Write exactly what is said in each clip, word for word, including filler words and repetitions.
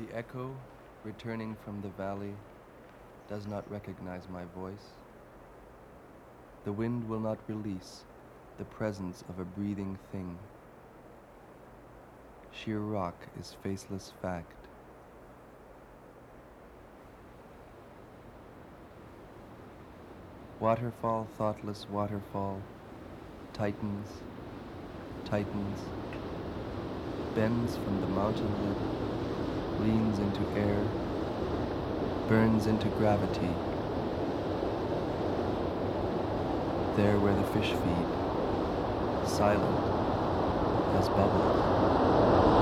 The echo, returning from the valley, does not recognize my voice. The wind will not release the presence of a breathing thing. Sheer rock is faceless fact. Waterfall, thoughtless waterfall, tightens, tightens, bends from the mountain lip, leans into air, burns into gravity. There where the fish feed, silent as bubbles.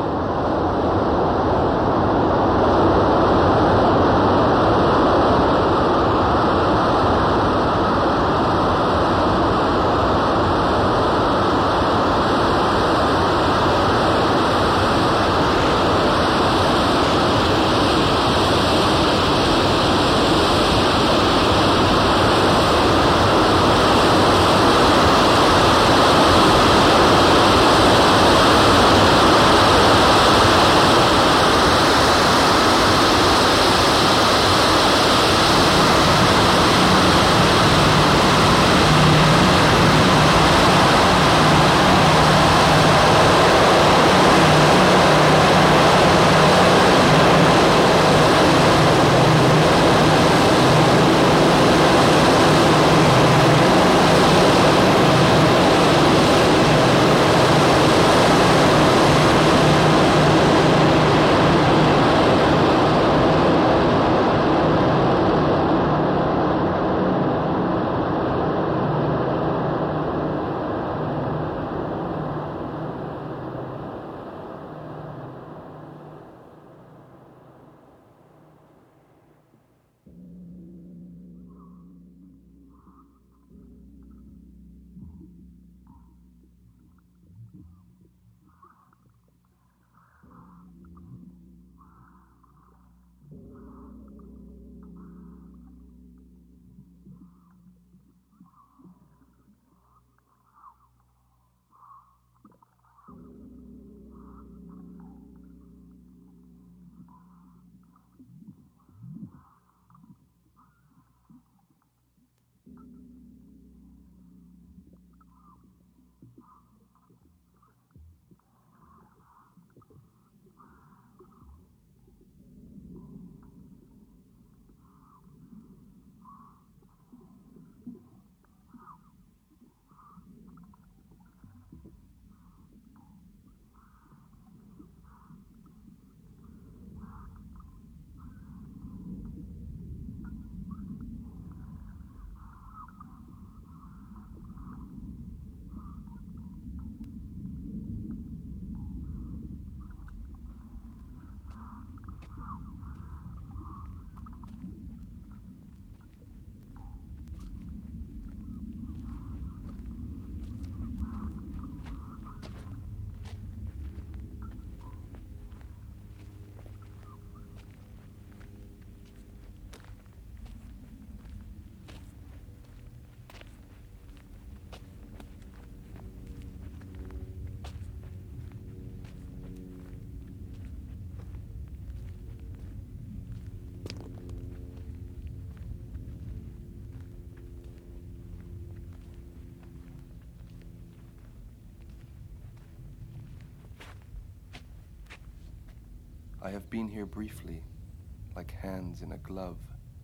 I have been here briefly, like hands in a glove,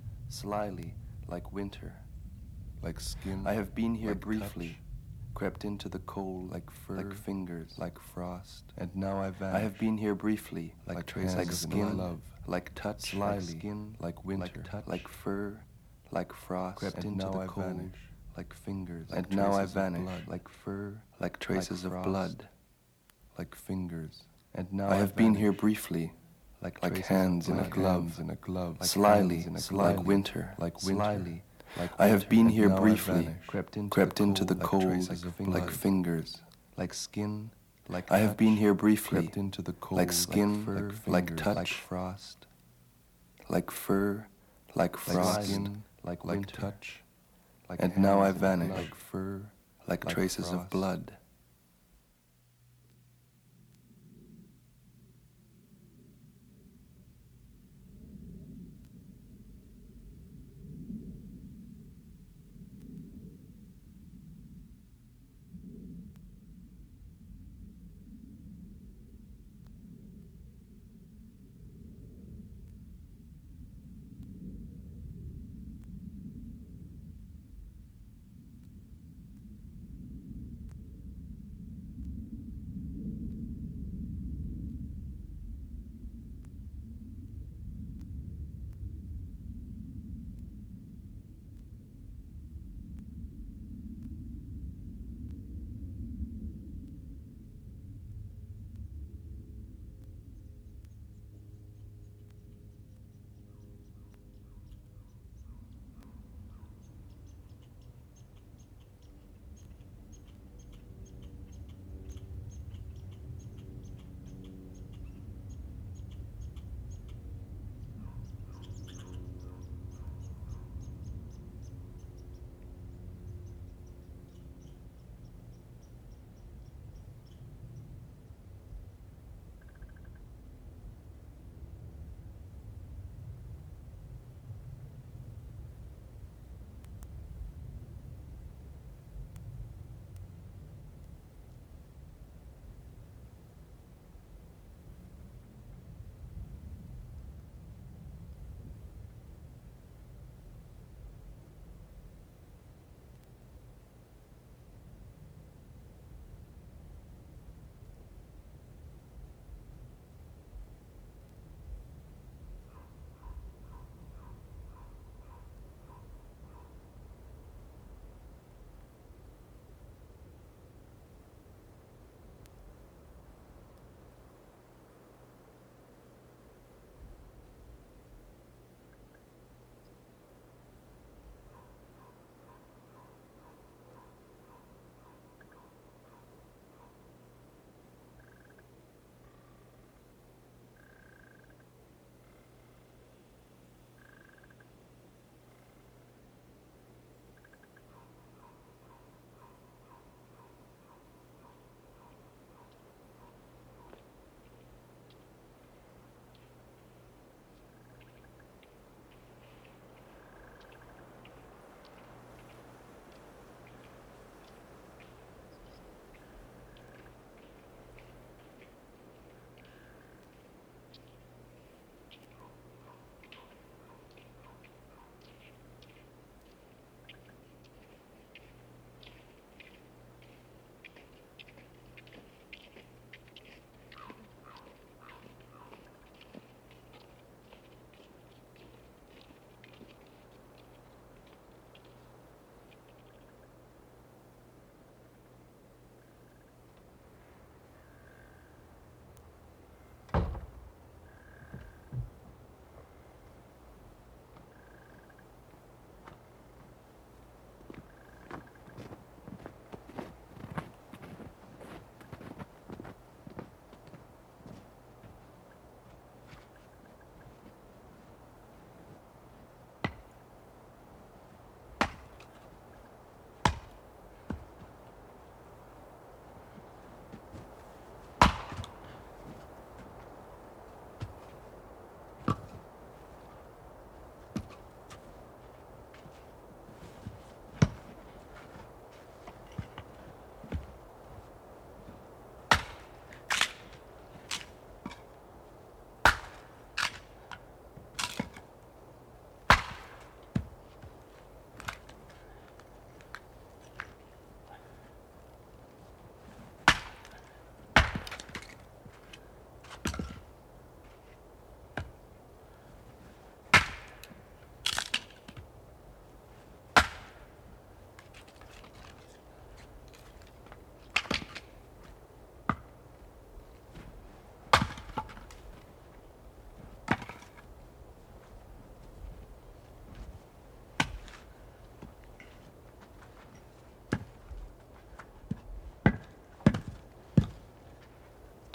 slyly, like winter, like skin. I have been here like briefly, touch, crept into the cold, like fur, like fingers, like frost, and now I vanish. I have been here briefly, like, like traces like of skin, love, like touch, slyly, like skin, like winter, like touch, like fur, like frost, crept and into now the I cold, vanish, like fingers, like and now I traces of vanish, blood, like fur, like traces like of frost, blood, like fingers, and now I I have been vanish. here briefly, like, like traces hands of in a blood, glove, hands in a glove, like slyly, in a slyly, glove, like winter, like winter, slyly, like I have winter. been And here now I briefly, vanish. crept into crept the into cold, the like cold, traces of like blood, fingers, like skin, like I have touch, been here briefly, crept into the cold, like skin, like fur, like, like fingers, touch, like frost, like fur, like frost, like skin, like, like winter, touch, like and now I hands in a vanish, glove, like fur, like, like traces frost. of blood.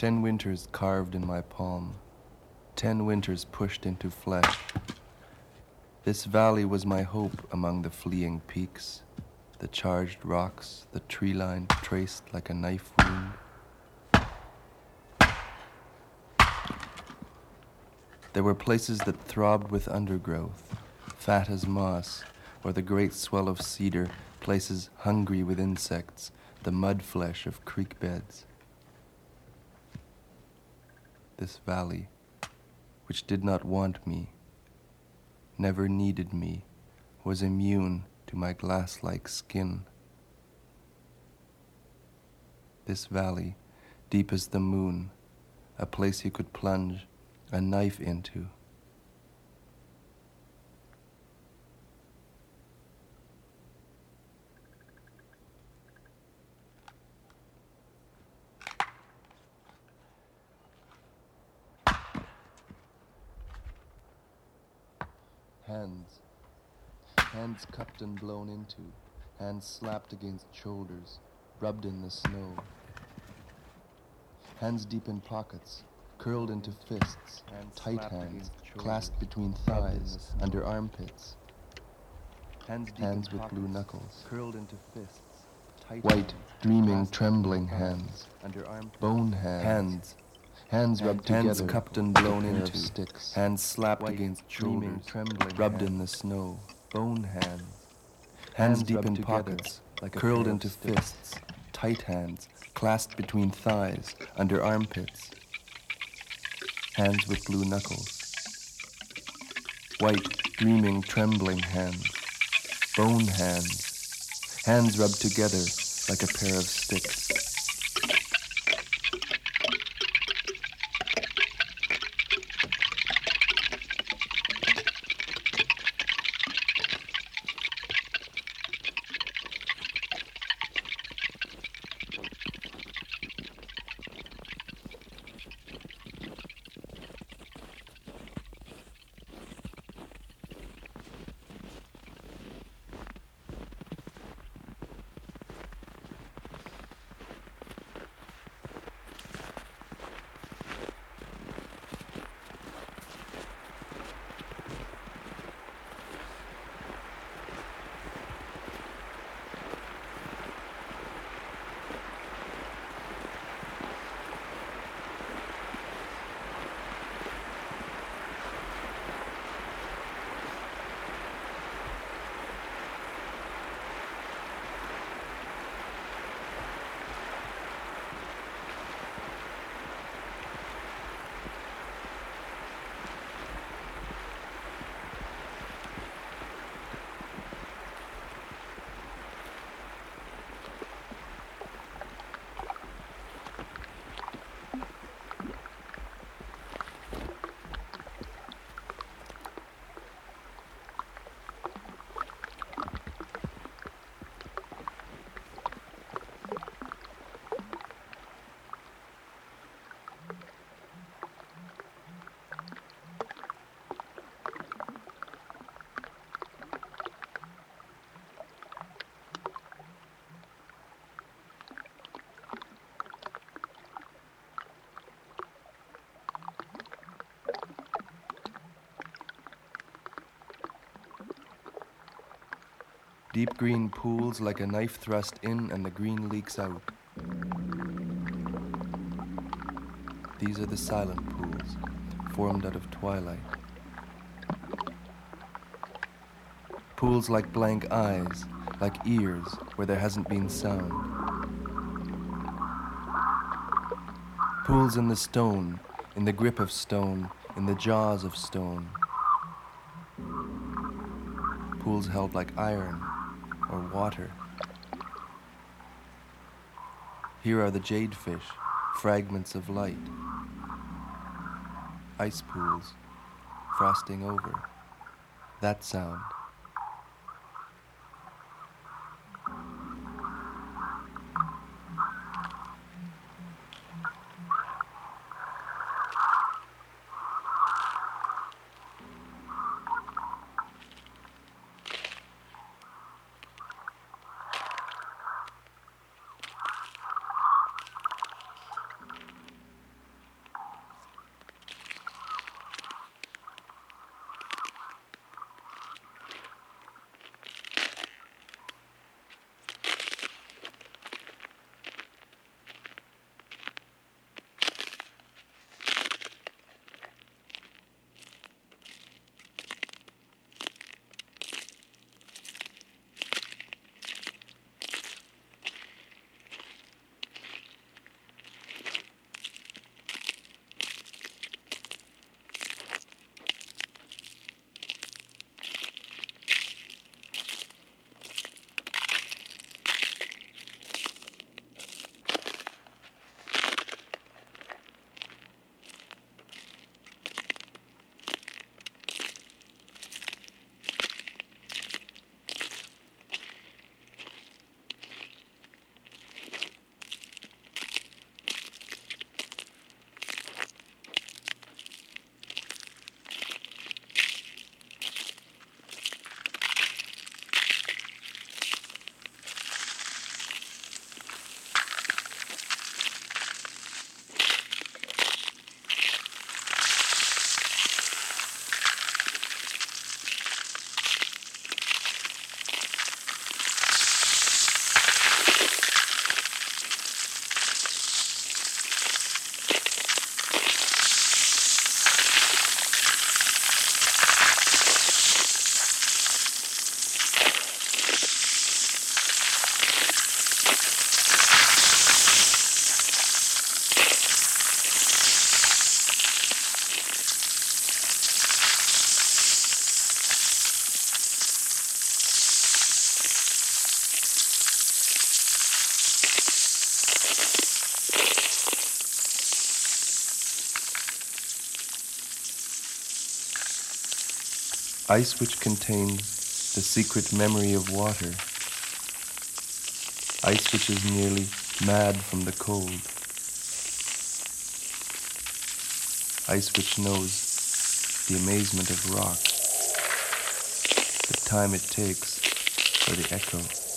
Ten winters carved in my palm, ten winters pushed into flesh. This valley was my hope among the fleeing peaks, the charged rocks, the tree line traced like a knife wound. There were places that throbbed with undergrowth, fat as moss, or the great swell of cedar, places hungry with insects, the mud flesh of creek beds. This valley, which did not want me, never needed me, was immune to my glass-like skin. This valley, deep as the moon, a place you could plunge a knife into. Hands. Hands cupped and blown into. Hands slapped against shoulders, rubbed in the snow. Hands deep in pockets, curled into fists, hands tight hands, clasped between thighs, under armpits. Hands, hands with pockets, blue knuckles, curled into fists. Tight white, hands, dreaming, trembling hands, under armpits. Bone hands. Hands. Hands rubbed hands together, cupped and blown into sticks. Hands slapped white, against shoulders, trembling, rubbed hands. In the snow. Bone hands. Hands, hands deep in pockets, like curled into fists. Tight hands, clasped between thighs, under armpits. Hands with blue knuckles. White, dreaming, trembling hands. Bone hands. Hands rubbed together like a pair of sticks. Deep green pools like a knife thrust in and the green leaks out. These are the silent pools, formed out of twilight. Pools like blank eyes, like ears where there hasn't been sound. Pools in the stone, in the grip of stone, in the jaws of stone. Pools held like iron or water. Here are the jadefish, fragments of light. Ice pools, frosting over. That sound. Ice which contains the secret memory of water. Ice which is nearly mad from the cold. Ice which knows the amazement of rock, the time it takes for the echo.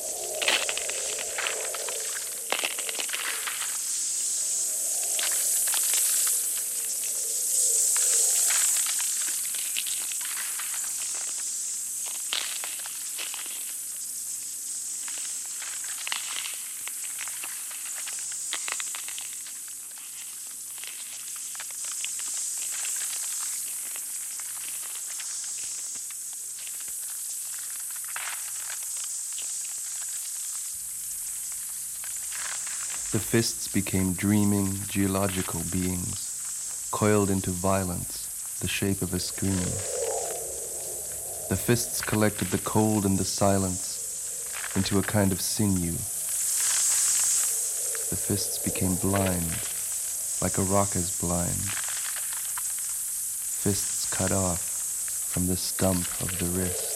The fists became dreaming geological beings, coiled into violence, the shape of a scream. The fists collected the cold and the silence into a kind of sinew. The fists became blind, like a rock is blind. Fists cut off from the stump of the wrist.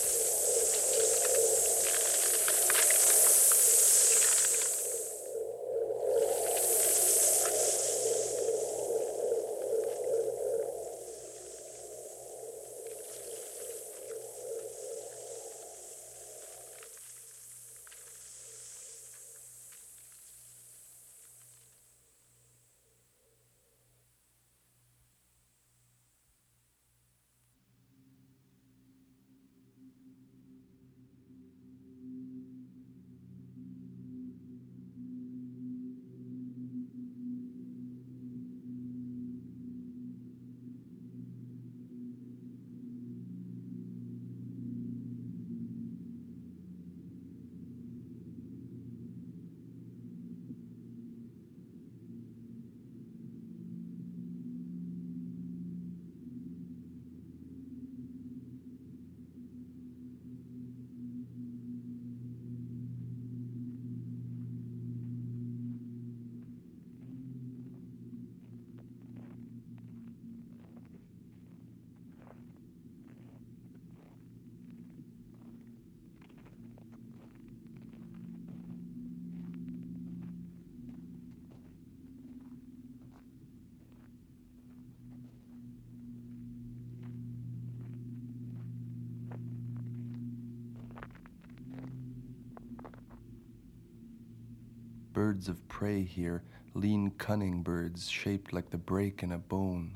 Birds of prey here, lean cunning birds shaped like the break in a bone.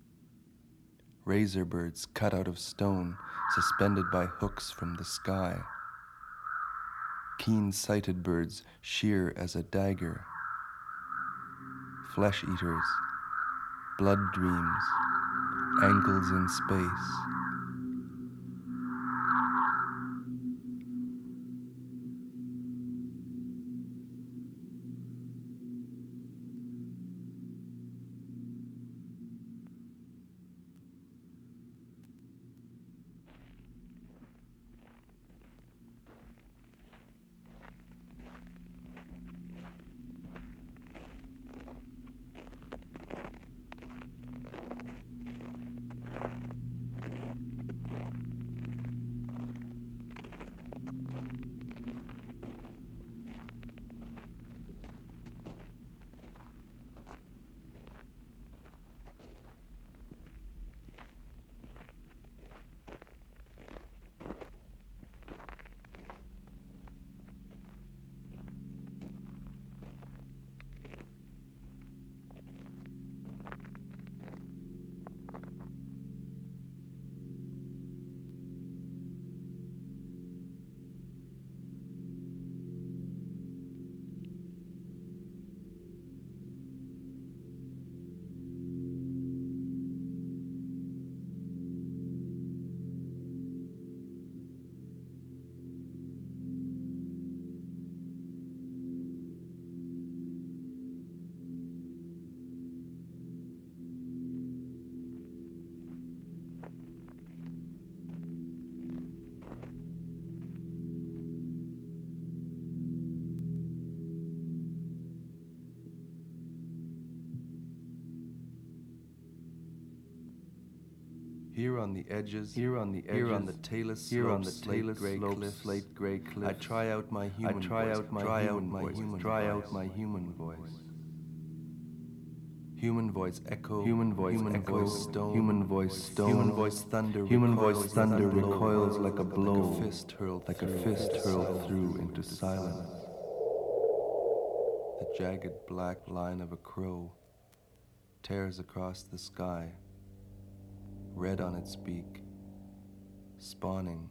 Razor birds cut out of stone, suspended by hooks from the sky. Keen-sighted birds sheer as a dagger. Flesh eaters, blood dreams, ankles in space. Here on the edges, here on the edges, here on the talus, here on the talus, gray cliff, slate gray cliff. I try out my human I try voice, out my try human out my voice, human try voice. out my human voice. Human voice echo, human voice human echo, voice stone, human voice stone, human voice thunder, human voice thunder recoils like a blow, like a fist hurled, like a fist hurled through into silence. The jagged black line of a crow tears across the sky, red on its beak, spawning.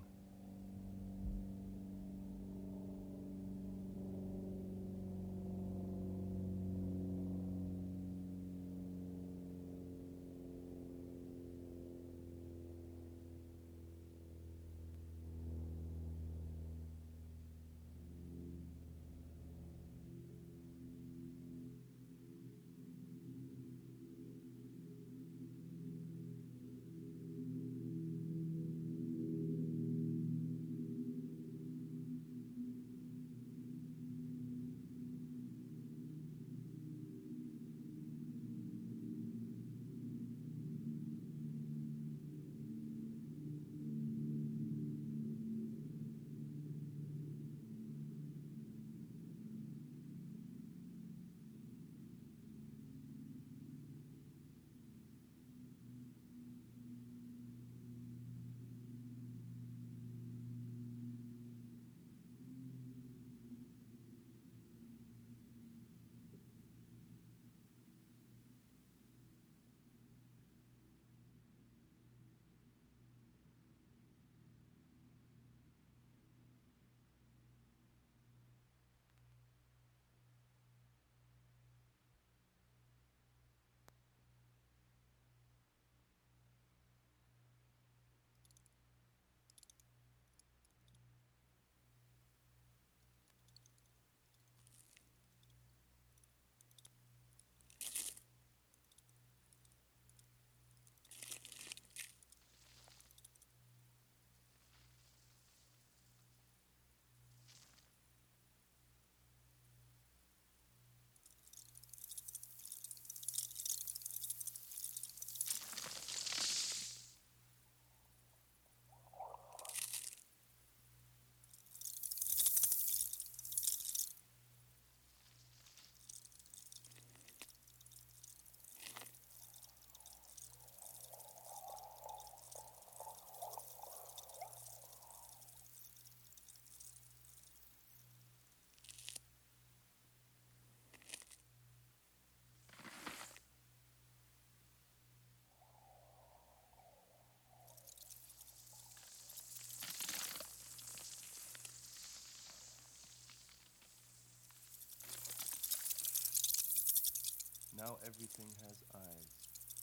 Now everything has eyes.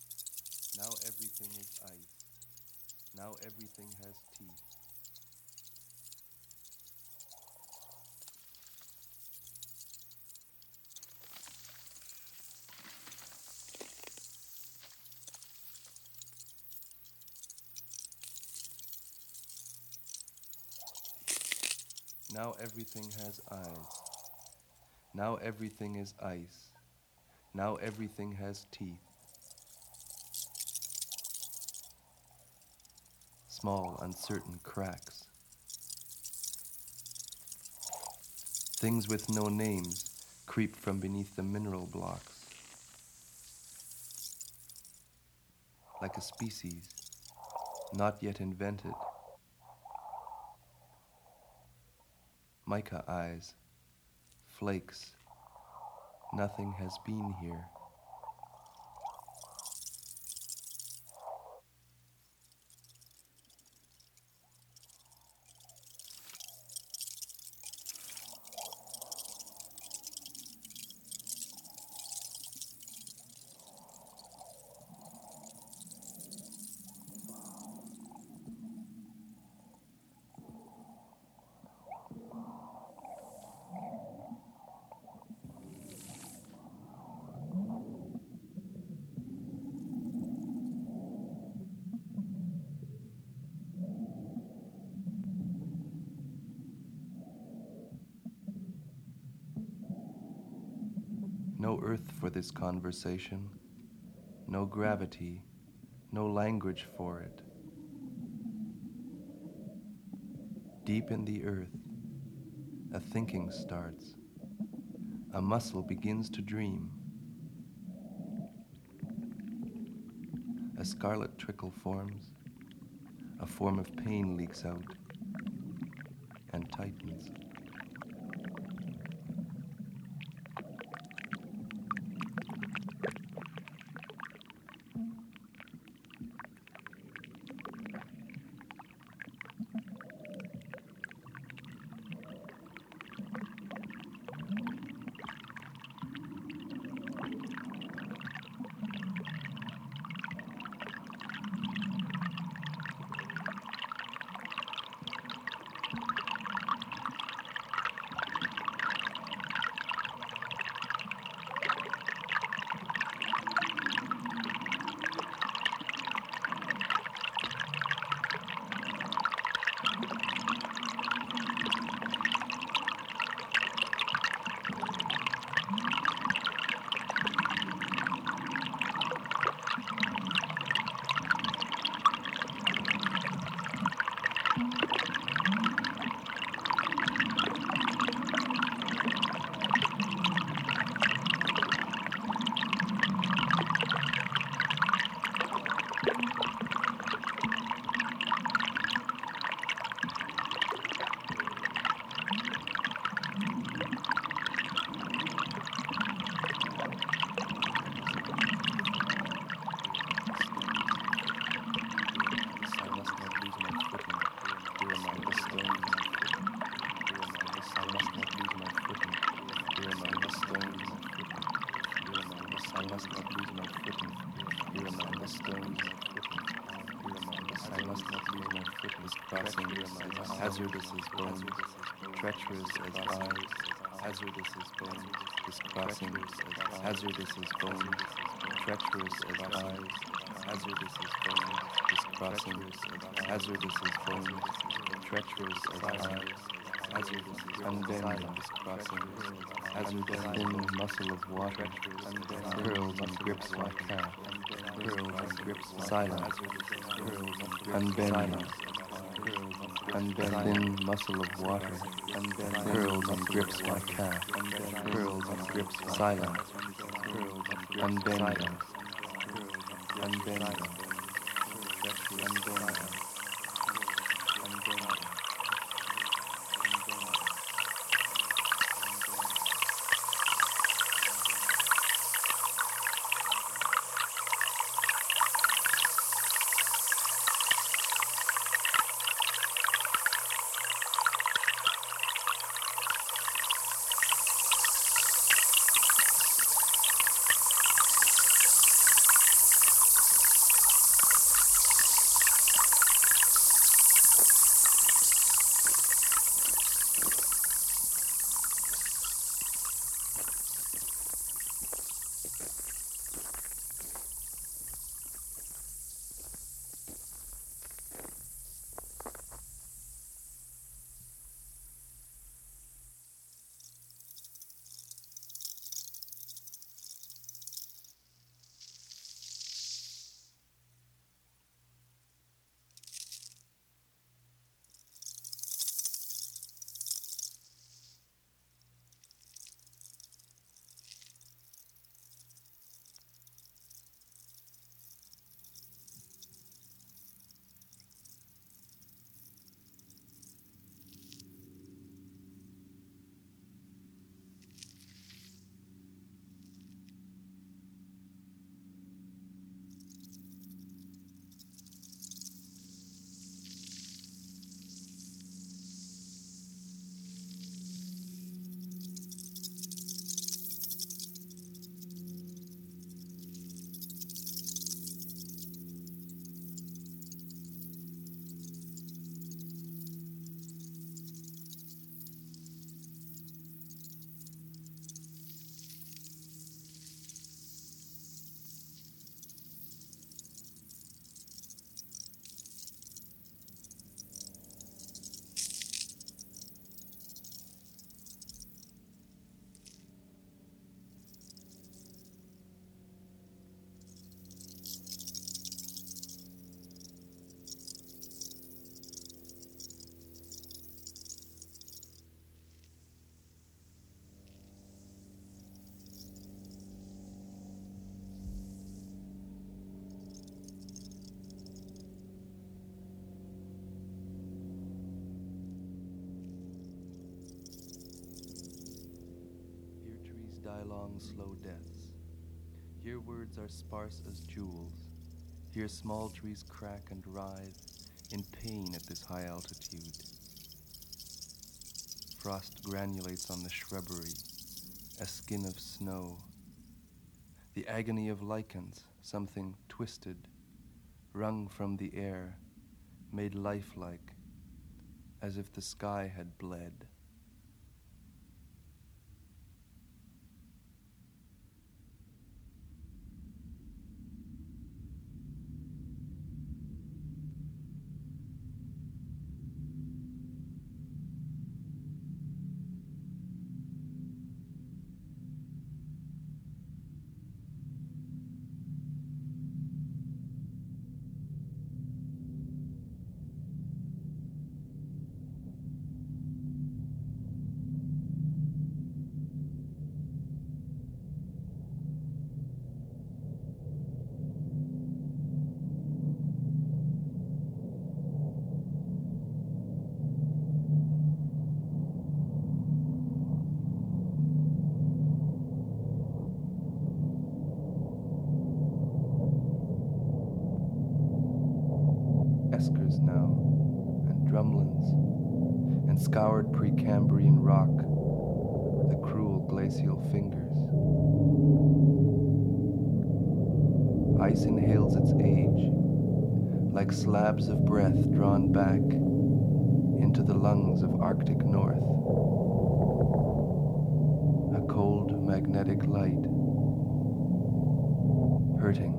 Now everything is ice. Now everything has teeth. Now everything has eyes. Now everything is ice. Now everything has teeth. Small, uncertain cracks. Things with no names creep from beneath the mineral blocks. Like a species, not yet invented. Mica eyes, flakes. Nothing has been here. No earth for this conversation, no gravity, no language for it. Deep in the earth, a thinking starts. A muscle begins to dream. A scarlet trickle forms. A form of pain leaks out and tightens. Hazardous as bones, treacherous as eyes. Hazardous as bones, is crossing. Hazardous as bones, treacherous as eyes. Hazardous as bones, is crossing. Hazardous as bones, treacherous as eyes. Hazardous as unbending, is crossing. Hazardous thin muscle of water, curls and grips my calf. Curls and grips silent. Unbending. Unbending muscle of water, curls and grips my calf, curls and grips silent, unbending, unbending, unbending. die long, slow deaths. Here words are sparse as jewels. Here small trees crack and writhe in pain at this high altitude. Frost granulates on the shrubbery, a skin of snow. The agony of lichens, something twisted, wrung from the air, made lifelike, as if the sky had bled. Eskers now, and drumlins, and scoured Precambrian rock with the cruel glacial fingers. Ice inhales its age, like slabs of breath drawn back into the lungs of Arctic North. A cold magnetic light, hurting.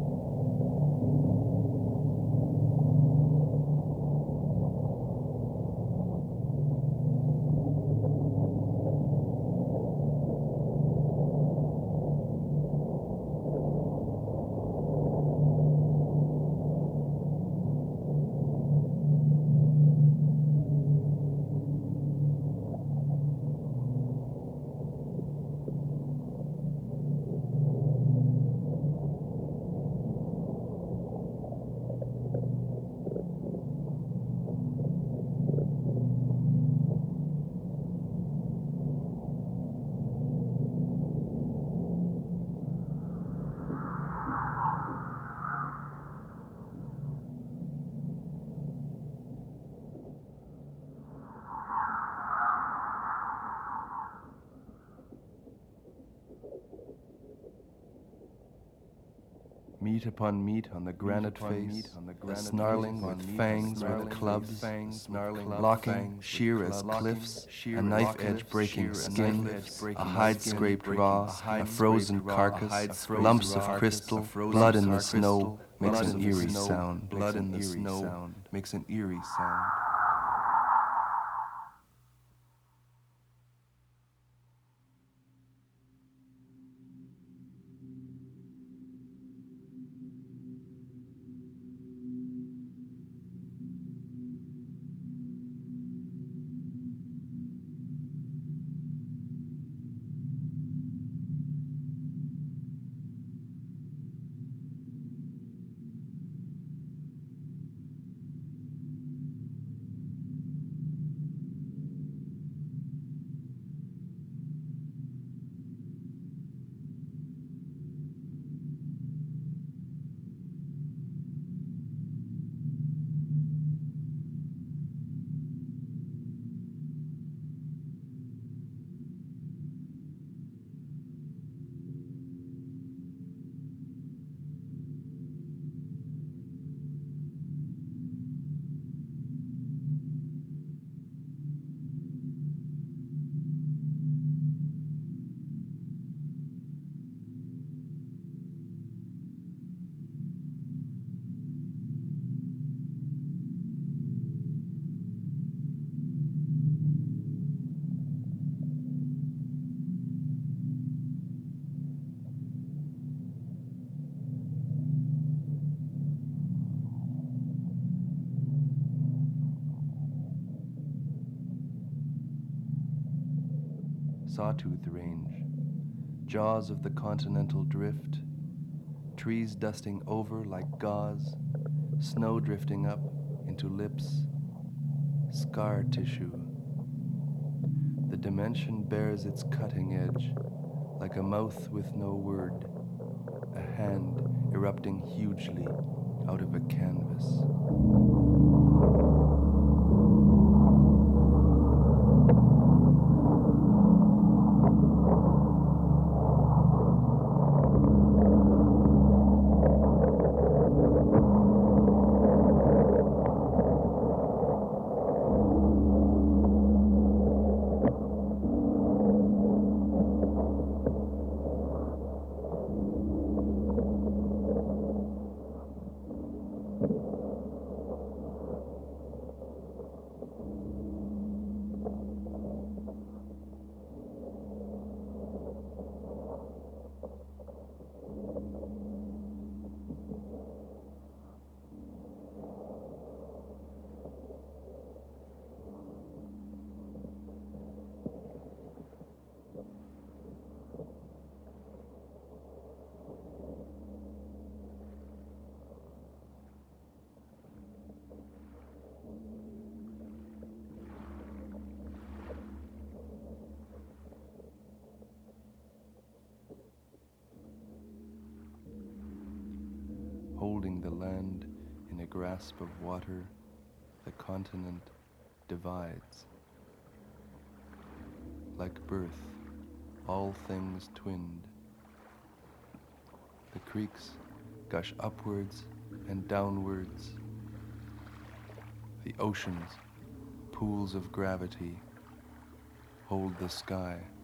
Meat upon meat on the granite face, on the granite snarling with fangs with clubs, snarling, locking, sheer as cliffs, a knife-edge breaking skin, a hide scraped raw, a frozen carcass, lumps of crystal, blood in the snow makes an eerie sound. Blood in the snow makes an eerie sound. Sawtooth Range, jaws of the continental drift, trees dusting over like gauze, snow drifting up into lips, scar tissue. The dimension bears its cutting edge, like a mouth with no word, a hand erupting hugely out of a canvas. Holding the land in a grasp of water, the continent divides. Like birth, all things twinned. The creeks gush upwards and downwards. The oceans, pools of gravity, hold the sky.